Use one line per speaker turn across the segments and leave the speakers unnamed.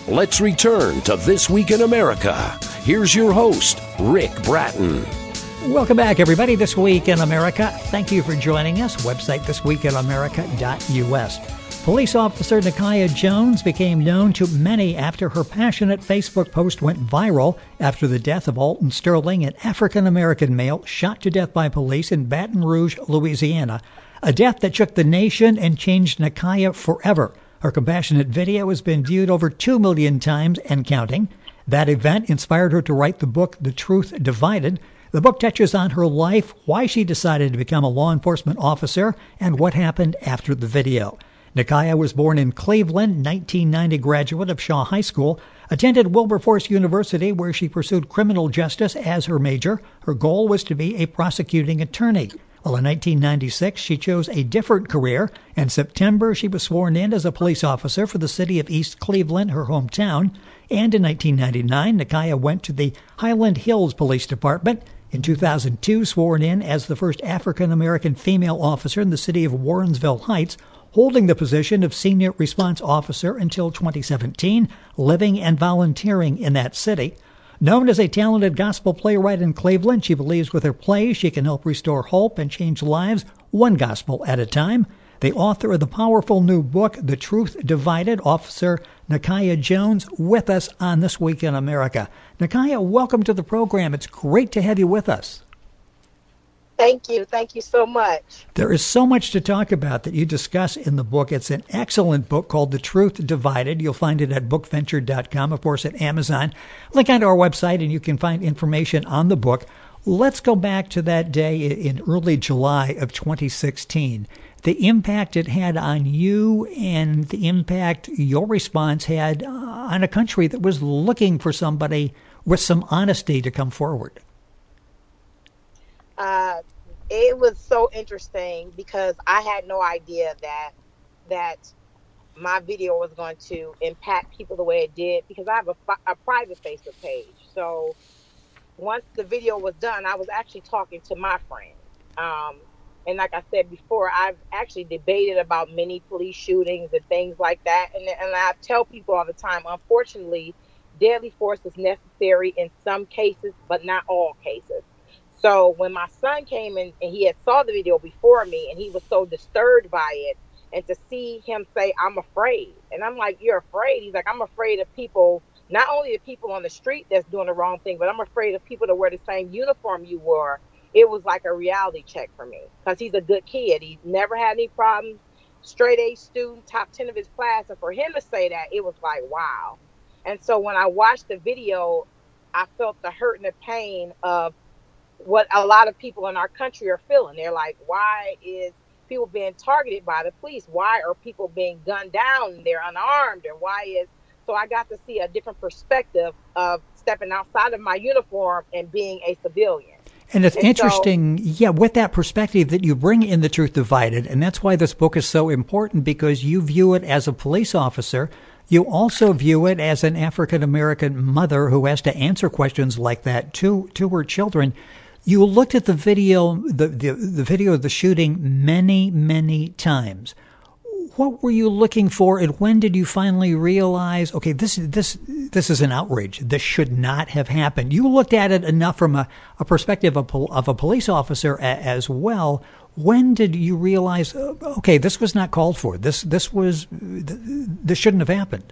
Let's return to This Week in America. Here's your host, Rick Bratton.
Welcome back, everybody. This Week in America. Thank you for joining us. Website thisweekinamerica.us. Police officer Nakia Jones became known to many after her passionate Facebook post went viral after the death of Alton Sterling, an African-American male shot to death by police in Baton Rouge, Louisiana. A death that shook the nation and changed Nakia forever. Her compassionate video has been viewed over 2 million times and counting. That event inspired her to write the book, The Truth Divided. The book touches on her life, why she decided to become a law enforcement officer, and what happened after the video. Nakia was born in Cleveland, 1990 graduate of Shaw High School, attended Wilberforce University where she pursued criminal justice as her major. Her goal was to be a prosecuting attorney. Well, in 1996, she chose a different career. In September, she was sworn in as a police officer for the city of East Cleveland, her hometown. And in 1999, Nakia went to the Highland Hills Police Department. In 2002, sworn in as the first African-American female officer in the city of Warrensville Heights, holding the position of Senior Response Officer until 2017, living and volunteering in that city. Known as a talented gospel playwright in Cleveland, she believes with her plays she can help restore hope and change lives one gospel at a time. The author of the powerful new book, The Truth Divided, Officer Nakia Jones, with us on This Week in America. Nakia, welcome to the program. It's great to have you with us.
Thank you. Thank you so much.
There is so much to talk about that you discuss in the book. It's an excellent book called The Truth Divided. You'll find it at bookventure.com, of course, at Amazon. Link onto our website, and you can find information on the book. Let's go back to that day in early July of 2016. The impact it had on you and the impact your response had on a country that was looking for somebody with some honesty to come forward.
It was so interesting because I had no idea that my video was going to impact people the way it did, because I have a private Facebook page. So once the video was done, I was actually talking to my friends. And like I said before, I've actually debated about many police shootings and things like that. And I tell people all the time, unfortunately, deadly force is necessary in some cases, but not all cases. So when my son came in and he had saw the video before me and he was so disturbed by it, and to see him say, I'm afraid. And I'm like, you're afraid? He's like, I'm afraid of people, not only the people on the street that's doing the wrong thing, but I'm afraid of people that wear the same uniform you wore. It was like a reality check for me because he's a good kid. He never had any problems, straight A student, top 10 of his class. And for him to say that, it was like, wow. And so when I watched the video, I felt the hurt and the pain of what a lot of people in our country are feeling. They're like, why is people being targeted by the police? Why are people being gunned down and they're unarmed? And so I got to see a different perspective of stepping outside of my uniform and being a civilian.
And it's interesting, with that perspective that you bring in The Truth Divided, and that's why this book is so important, because you view it as a police officer. You also view it as an African-American mother who has to answer questions like that to her children. You looked at the video, the video of the shooting many, many times. What were you looking for, and when did you finally realize, okay, this is an outrage. This should not have happened? You looked at it enough from a perspective of a police officer as well. When did you realize, okay, this was not called for? This shouldn't have happened?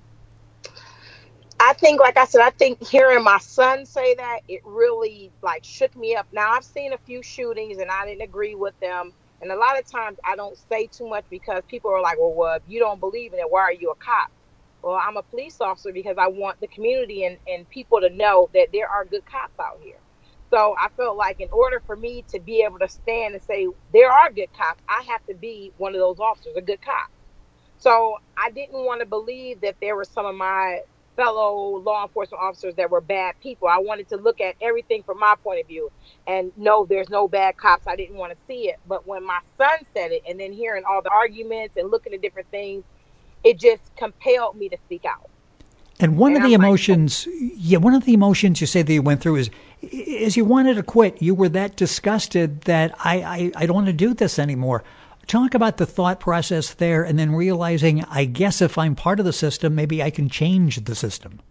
I think, like I said, I think hearing my son say that, it really shook me up. Now, I've seen a few shootings and I didn't agree with them. And a lot of times I don't say too much because people are like, well, if you don't believe in it, why are you a cop? Well, I'm a police officer because I want the community and people to know that there are good cops out here. So I felt like in order for me to be able to stand and say there are good cops, I have to be one of those officers, a good cop. So I didn't want to believe that there were some of my fellow law enforcement officers that were bad people. I wanted to look at everything from my point of view and no, there's no bad cops. I didn't want to see it. But when my son said it, and then hearing all the arguments and looking at different things, it just compelled me to speak out.
And one of the emotions you say that you went through is you wanted to quit. You were that disgusted that I don't want to do this anymore. Talk about the thought process there and then realizing, I guess if I'm part of the system, maybe I can change the system.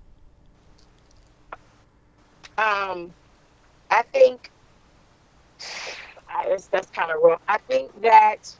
I think that's kind of rough. I think that,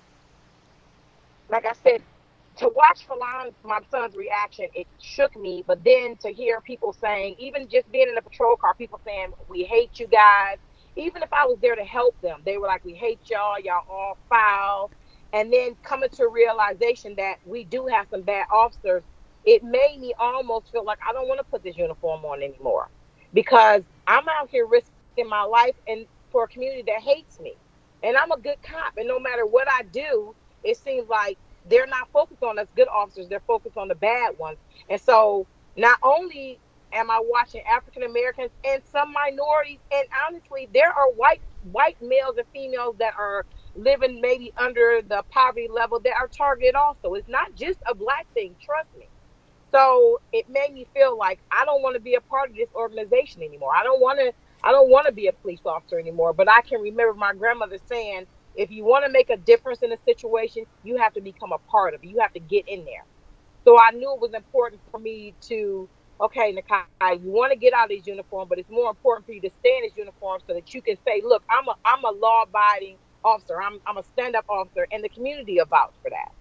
like I said, to watch Falon, my son's reaction, it shook me. But then to hear people saying, even just being in a patrol car, people saying, we hate you guys. Even if I was there to help them, they were like, we hate y'all all foul. And then coming to a realization that we do have some bad officers, it made me almost feel like I don't want to put this uniform on anymore, because I'm out here risking my life and for a community that hates me. And I'm a good cop. And no matter what I do, it seems like they're not focused on us good officers. They're focused on the bad ones. And so not only am I watching African Americans and some minorities, and honestly, there are white males and females that are living maybe under the poverty level that are targeted also. It's not just a black thing, trust me. So it made me feel like I don't want to be a part of this organization anymore. I don't want to be a police officer anymore. But I can remember my grandmother saying, if you want to make a difference in a situation, you have to become a part of it. You have to get in there. So I knew it was important for me to, okay, Nakai, you want to get out of this uniform, but it's more important for you to stay in this uniform so that you can say, look, I'm a law-abiding officer. I'm a stand-up officer, and the community will vouch for that.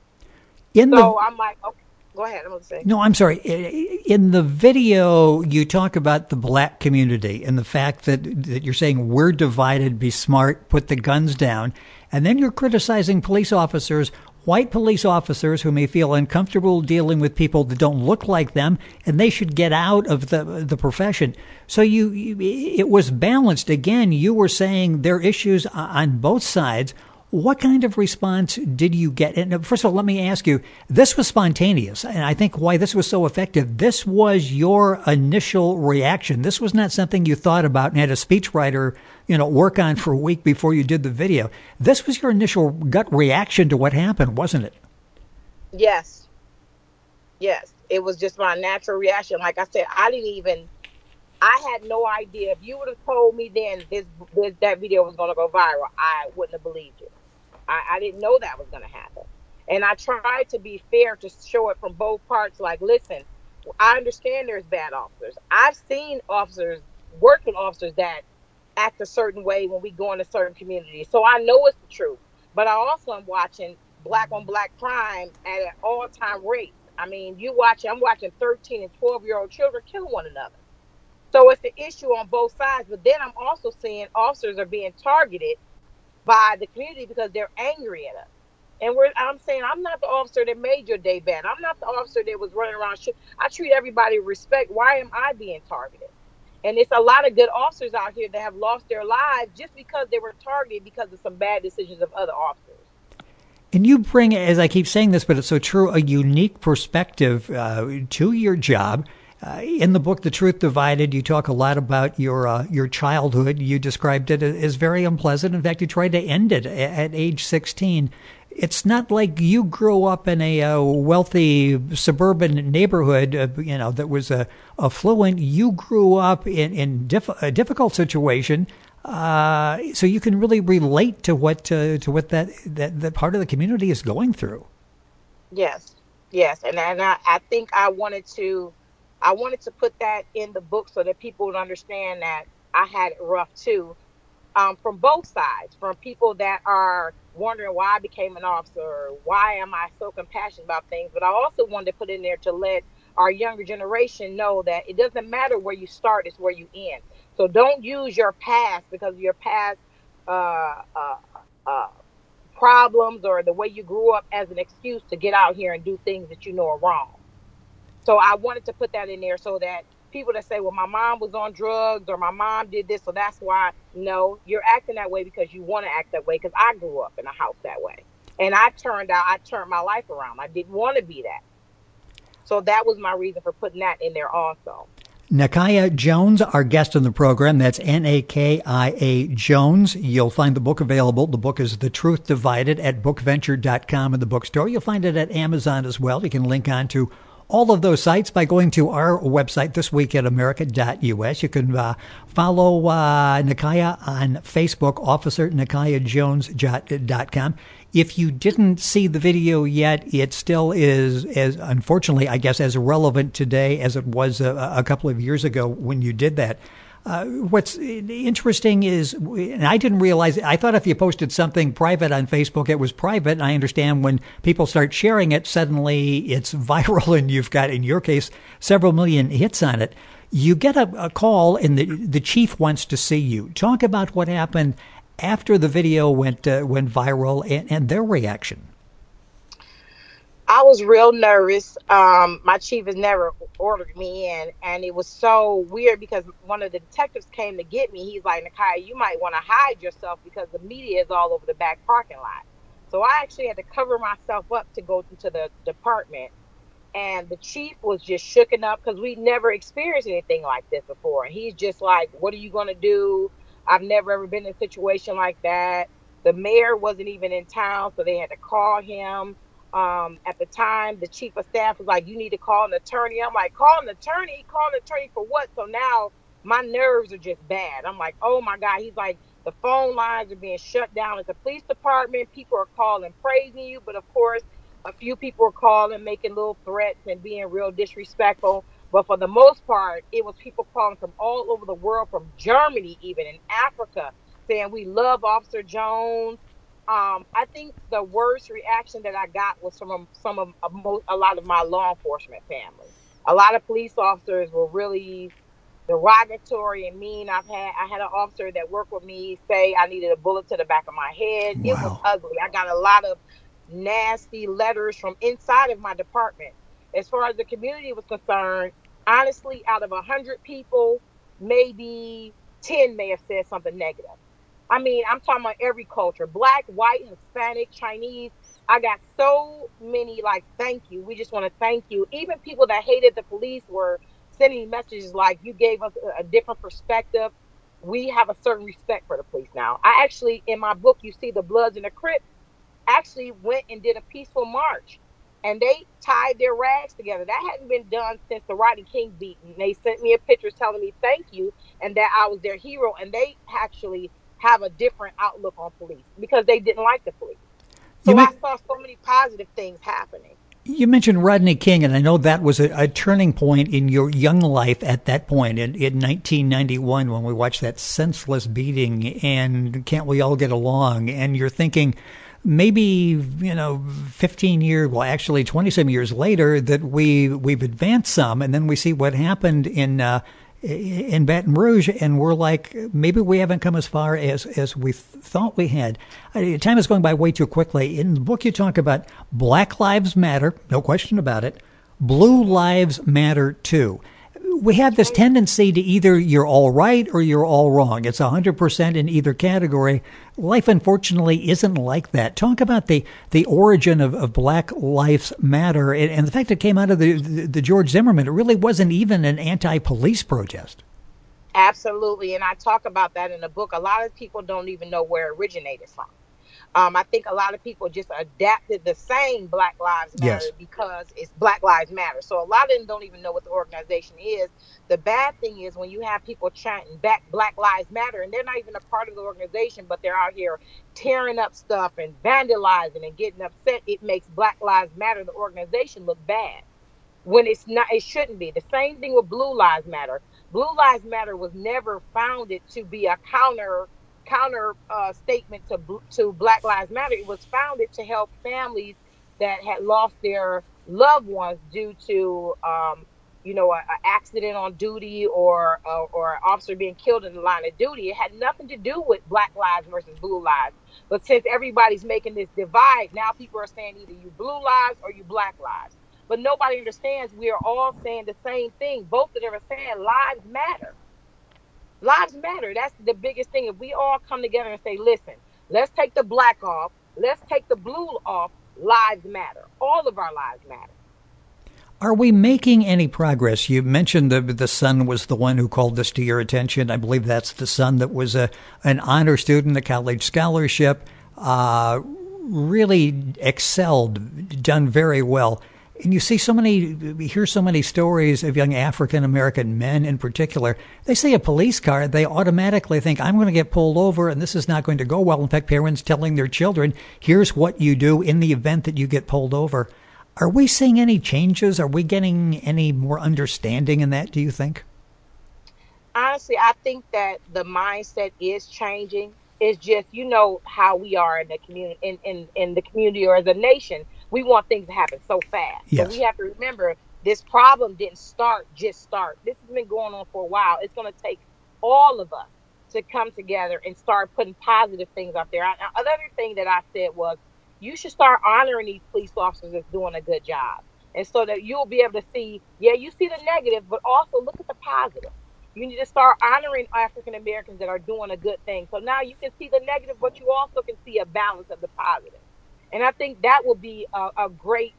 I'm like, okay, go ahead. I'm going to say.
No, I'm sorry. In the video, you talk about the black community and the fact that you're saying we're divided, be smart, put the guns down. And then you're criticizing police officers, white police officers who may feel uncomfortable dealing with people that don't look like them, and they should get out of the profession. So it was balanced. Again, you were saying there are issues on both sides. What kind of response did you get? And first of all, let me ask you, this was spontaneous, and I think why this was so effective, this was your initial reaction. This was not something you thought about and had a speechwriter, work on for a week before you did the video. This was your initial gut reaction to what happened, wasn't it?
Yes. It was just my natural reaction. Like I said, I had no idea. If you would have told me then that video was going to go viral, I wouldn't have believed you. I didn't know that was going to happen. And I tried to be fair to show it from both parts. Like, listen, I understand there's bad officers. I've seen officers, working officers that act a certain way when we go into certain communities. So I know it's the truth. But I also am watching black on black crime at an all-time rate. I mean, I'm watching 13 and 12-year-old children kill one another. So it's an issue on both sides. But then I'm also seeing officers are being targeted by the community because they're angry at us. And I'm saying, I'm not the officer that made your day bad. I'm not the officer that was running around. I treat everybody with respect. Why am I being targeted? And it's a lot of good officers out here that have lost their lives just because they were targeted because of some bad decisions of other officers.
And you bring, as I keep saying this, but it's so true, a unique perspective to your job. In the book, The Truth Divided, you talk a lot about your childhood. You described it as very unpleasant. In fact, you tried to end it at age 16. It's not like you grew up in a wealthy suburban neighborhood, that was affluent. You grew up in a difficult situation, so you can really relate to what that part of the community is going through. Yes,
and I think I wanted to put that in the book so that people would understand that I had it rough too, from both sides, from people that are wondering why I became an officer, or why am I so compassionate about things. But I also wanted to put in there to let our younger generation know that it doesn't matter where you start, it's where you end. So don't use your past because of your past problems or the way you grew up as an excuse to get out here and do things that you know are wrong. So I wanted to put that in there so that people that say, well, my mom was on drugs or my mom did this, so that's why. No, you're acting that way because you want to act that way, because I grew up in a house that way. And I turned my life around. I didn't want to be that. So that was my reason for putting that in there also.
Nakia Jones, our guest on the program. That's Nakia Jones. You'll find the book available. The book is The Truth Divided at bookventure.com in the bookstore. You'll find it at Amazon as well. You can link on to all of those sites by going to our website, thisweekinamerica.us. You can follow Nakia on Facebook, officernakiajones.com. if you didn't see the video yet, it still is, as unfortunately, I guess, as relevant today as it was a couple of years ago when you did that. What's interesting is, and I didn't realize, I thought if you posted something private on Facebook, it was private. And I understand when people start sharing it, suddenly it's viral and you've got, in your case, several million hits on it. You get a call and the chief wants to see you. Talk about what happened after the video went viral and their reaction.
I was real nervous. My chief has never ordered me in, and it was so weird because one of the detectives came to get me. He's like, Nakia, you might want to hide yourself because the media is all over the back parking lot. So I actually had to cover myself up to go into the department. And the chief was just shooken up because we never experienced anything like this before. And he's just like, what are you going to do? I've never ever been in a situation like that. The mayor wasn't even in town, so they had to call him. At the time, the chief of staff was like, you need to call an attorney. I'm like, call an attorney? Call an attorney for what? So now my nerves are just bad. I'm like, oh my God. He's like, the phone lines are being shut down at the police department. People are calling, praising you. But of course, a few people are calling, making little threats and being real disrespectful. But for the most part, it was people calling from all over the world, from Germany, even in Africa, saying we love Officer Jones. I think the worst reaction that I got was from a lot of my law enforcement family. A lot of police officers were really derogatory and mean. I had an officer that worked with me say I needed a bullet to the back of my head. Wow. It was ugly. I got a lot of nasty letters from inside of my department. As far as the community was concerned, honestly, out of 100 people, maybe 10 may have said something negative. I mean, I'm talking about every culture, Black, white, Hispanic, Chinese. I got so many like, thank you. We just want to thank you. Even people that hated the police were sending messages like, you gave us a different perspective. We have a certain respect for the police now. I actually, in my book, you see the Bloods and the Crips actually went and did a peaceful march, and they tied their rags together. That hadn't been done since the Rodney King beating. They sent me a picture telling me thank you and that I was their hero, and they actually have a different outlook on police because they didn't like the police. So I saw so many positive things happening.
You mentioned Rodney King, and I know that was a turning point in your young life at that point in 1991 when we watched that senseless beating and Can't We All Get Along? And you're thinking, maybe, 15 years, well, actually 20-some years later, that we've advanced some, and then we see what happened in Baton Rouge, and we're like, maybe we haven't come as far as we thought we had. Time is going by way too quickly. In the book, you talk about Black Lives Matter, no question about it. Blue Lives Matter too. We have this tendency to either you're all right or you're all wrong. It's 100% in either category. Life, unfortunately, isn't like that. Talk about the origin of Black Lives Matter and the fact it came out of the George Zimmerman. It really wasn't even an anti-police protest.
Absolutely, and I talk about that in the book. A lot of people don't even know where it originated from. I think a lot of people just adapted the saying Black Lives Matter because it's Black Lives Matter. So a lot of them don't even know what the organization is. The bad thing is when you have people chanting back Black Lives Matter and they're not even a part of the organization, but they're out here tearing up stuff and vandalizing and getting upset. It makes Black Lives Matter, the organization, look bad when it's not. It shouldn't be. The same thing with Blue Lives Matter. Blue Lives Matter was never founded to be a counter statement to Black Lives Matter. It was founded to help families that had lost their loved ones due to an accident on duty or an officer being killed in the line of duty. It had nothing to do with Black lives versus blue lives. But since everybody's making this divide, now people are saying either you blue lives or you Black lives. But nobody understands we are all saying the same thing. Both of them are saying lives matter. Lives matter. That's the biggest thing. If we all come together and say, listen, let's take the black off, let's take the blue off, lives matter. All of our lives matter.
Are we making any progress? You mentioned the son was the one who called this to your attention. I believe that's the son that was an honor student, a college scholarship, really excelled, done very well. And you hear so many stories of young African-American men in particular. They see a police car, they automatically think, I'm going to get pulled over and this is not going to go well. In fact, parents telling their children, here's what you do in the event that you get pulled over. Are we seeing any changes? Are we getting any more understanding in that, do you think?
Honestly, I think that the mindset is changing. It's just, how we are in the community, in the community or as a nation, we want things to happen so fast.
Yes.
So we have to remember this problem didn't just start. This has been going on for a while. It's going to take all of us to come together and start putting positive things out there. Another thing that I said was you should start honoring these police officers that's doing a good job. And so that you'll be able to see, you see the negative, but also look at the positive. You need to start honoring African Americans that are doing a good thing. So now you can see the negative, but you also can see a balance of the positive. And I think that will be a great,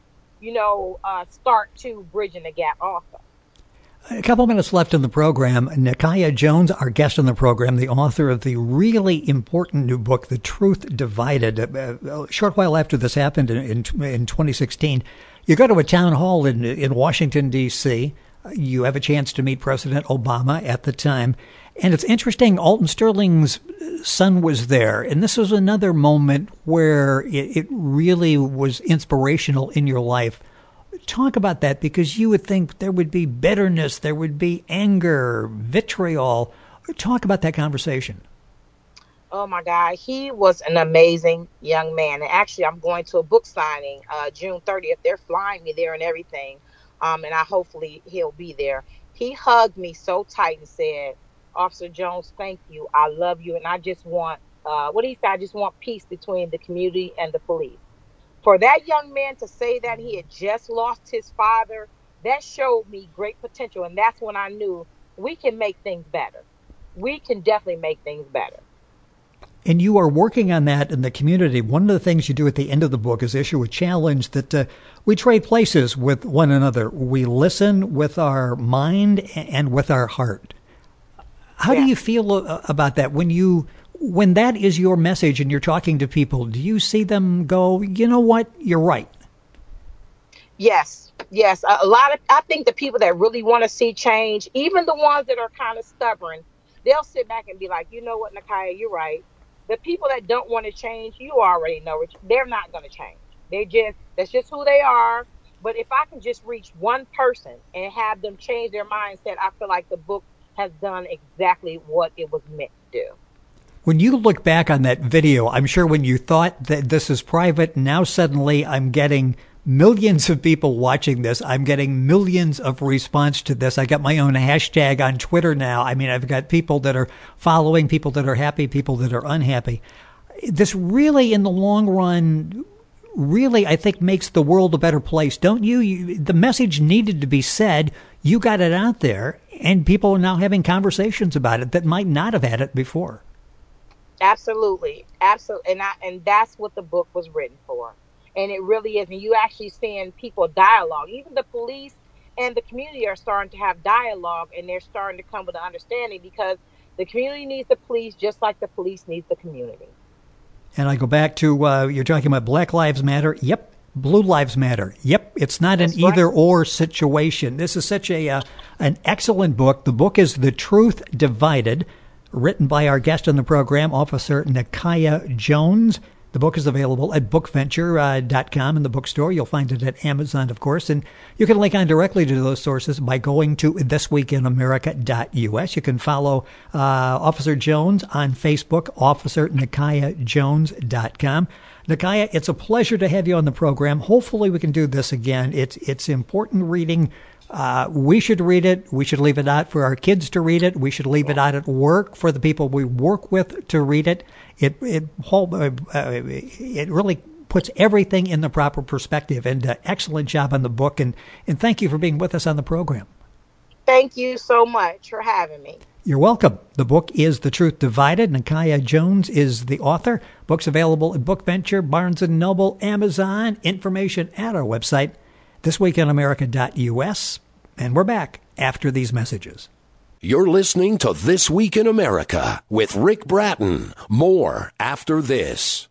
start to bridging the gap also.
A couple minutes left in the program. Nakia Jones, our guest on the program, the author of the really important new book, The Truth Divided. A short while after this happened in 2016, you go to a town hall in Washington, D.C., you have a chance to meet President Obama at the time. And it's interesting, Alton Sterling's son was there. And this was another moment where it really was inspirational in your life. Talk about that, because you would think there would be bitterness, there would be anger, vitriol. Talk about that conversation.
Oh, my God. He was an amazing young man. And actually, I'm going to a book signing June 30th. They're flying me there and everything. And hopefully he'll be there. He hugged me so tight and said, Officer Jones, thank you. I love you. And I just want, what he said, I just want peace between the community and the police. For that young man to say that he had just lost his father, that showed me great potential. And that's when I knew we can make things better. We can definitely make things better.
And you are working on that in the community. One of the things you do at the end of the book is issue a challenge that we trade places with one another. We listen with our mind and with our heart. How do you feel about that? When that is your message and you're talking to people, do you see them go, you know what, you're right?
Yes. I think the people that really want to see change, even the ones that are kind of stubborn, they'll sit back and be like, you know what, Nakia, you're right. The people that don't want to change, you already know it. They're not going to change. That's just who they are. But if I can just reach one person and have them change their mindset, I feel like the book has done exactly what it was meant to do.
When you look back on that video, I'm sure when you thought that this is private, now suddenly I'm getting millions of people watching this. I'm getting millions of response to this. I got my own hashtag on Twitter now. I mean, I've got people that are following, people that are happy, people that are unhappy. This really, in the long run, really, I think, makes the world a better place, don't you? The message needed to be said. You got it out there, and people are now having conversations about it that might not have had it before.
Absolutely. And that's what the book was written for. And it really is. And you actually seeing people dialogue. Even the police and the community are starting to have dialogue, and they're starting to come with an understanding, because the community needs the police just like the police needs the community. And
I go back to, you're talking about Black Lives Matter. Yep. Blue Lives Matter. Yep. It's not an either-or situation. This is such an excellent book. The book is The Truth Divided, written by our guest on the program, Officer Nakia Jones. The book is available at bookventure.com in the bookstore. You'll find it at Amazon, of course. And you can link on directly to those sources by going to thisweekinamerica.us. You can follow Officer Jones on Facebook, officernakiajones.com. Nakia, it's a pleasure to have you on the program. Hopefully we can do this again. It's important reading. We should read it. We should leave it out for our kids to read it. We should leave it out at work for the people we work with to read it. It really puts everything in the proper perspective. And excellent job on the book. And thank you for being with us on the program.
Thank you so much for having me.
You're welcome. The book is The Truth Divided. Nakia Jones is the author. Book's available at Bookventure, Barnes & Noble, Amazon. Information at our website, thisweekinamerica.us. And we're back after these messages.
You're listening to This Week in America with Rick Bratton. More after this.